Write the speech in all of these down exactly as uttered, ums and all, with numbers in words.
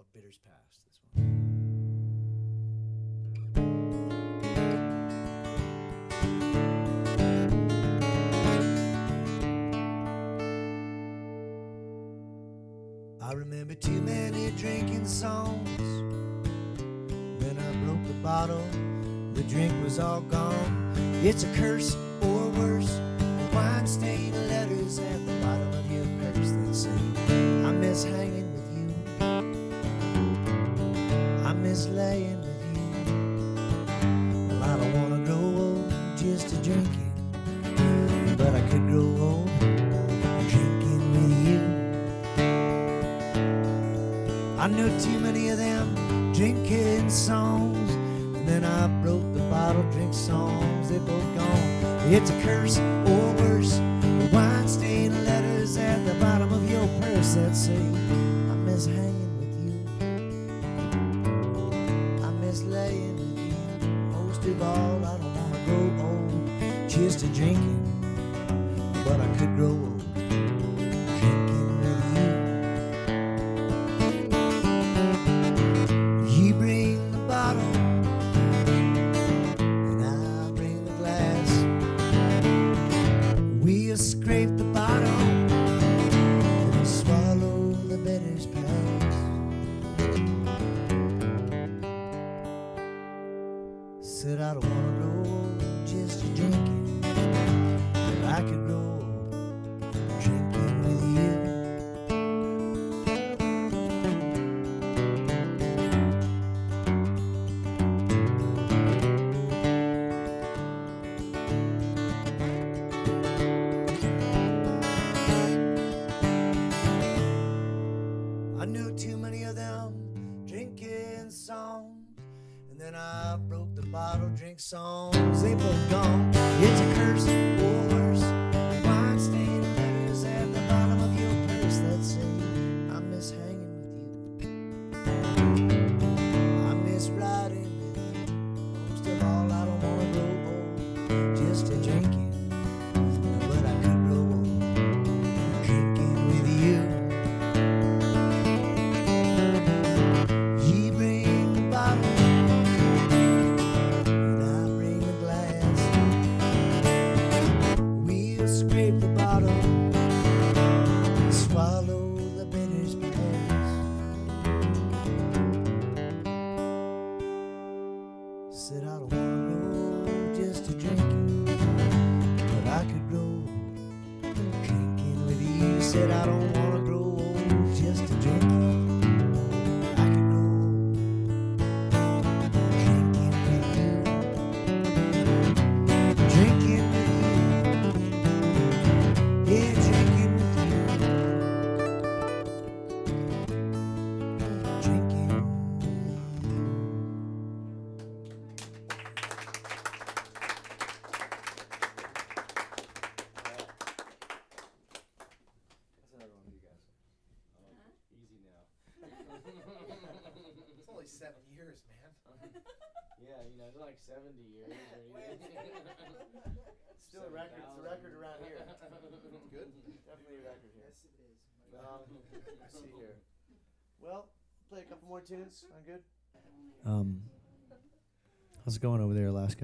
Bitters Past, this one. I remember too many drinking songs. Then I broke the bottle, the drink was all gone. It's a curse or worse, wine-stained letters at the bottom of your purse that say, I miss hanging with you, I miss laying with you. Well, I don't wanna grow old just to drink it, but I could grow old drinking with you. I knew too many of them drinking songs, and then I broke the bottle, drink songs, they both gone. It's a curse or worse, wine-stained letters at the bottom of your purse that say, I miss hanging with you, I miss laying with you. Most of all, I don't wanna grow old just to drinking, but I could grow old drinking with you. You bring the bottle and I bring the glass. We'll scrape the bottle and we'll swallow the bitters past. Said I don't wanna grow old just to drink it, but I could grow old drinking with you. I knew too many of them drinking songs, and then I broke the bottle, drink songs, they both gone. It's a curse or worse, wine-stained letters at the bottom of your purse that say, I miss hanging with you, I miss riding with you. Most of all, I don't wanna grow old just to drink it, but I could grow old drinking with you. You bring the bottle and I bring the glass. We'll scrape the bottle and swallow the bitters past. Said I don't wanna grow just to drink it, but I could grow drinking with you. Said I don't wanna grow old just to drink it, I could grow drinking with you, drinking with you, yeah, drinking with you, drinking with you. That's another one of you guys. Easy now. It's only seven years, man. Yeah, you know, it's like seventy years. Or It's still a record. It's a record around here. Good. Definitely a record here. Yes, it is. Um, let's see here. Well, play a couple more tunes. I'm good. Um, how's it going over there, Alaska?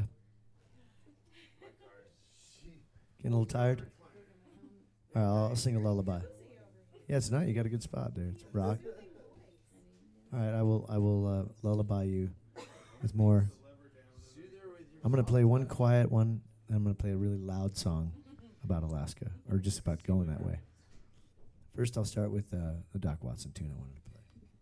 Getting a little tired? All right, I'll, I'll sing a lullaby. Yeah, it's nice. You got a good spot there. It's rock. All right, I will. I will uh, lullaby you with more. I'm gonna play one quiet one. And I'm gonna play a really loud song about Alaska, or just about going that way. First, I'll start with uh, the Doc Watson tune I wanted to play.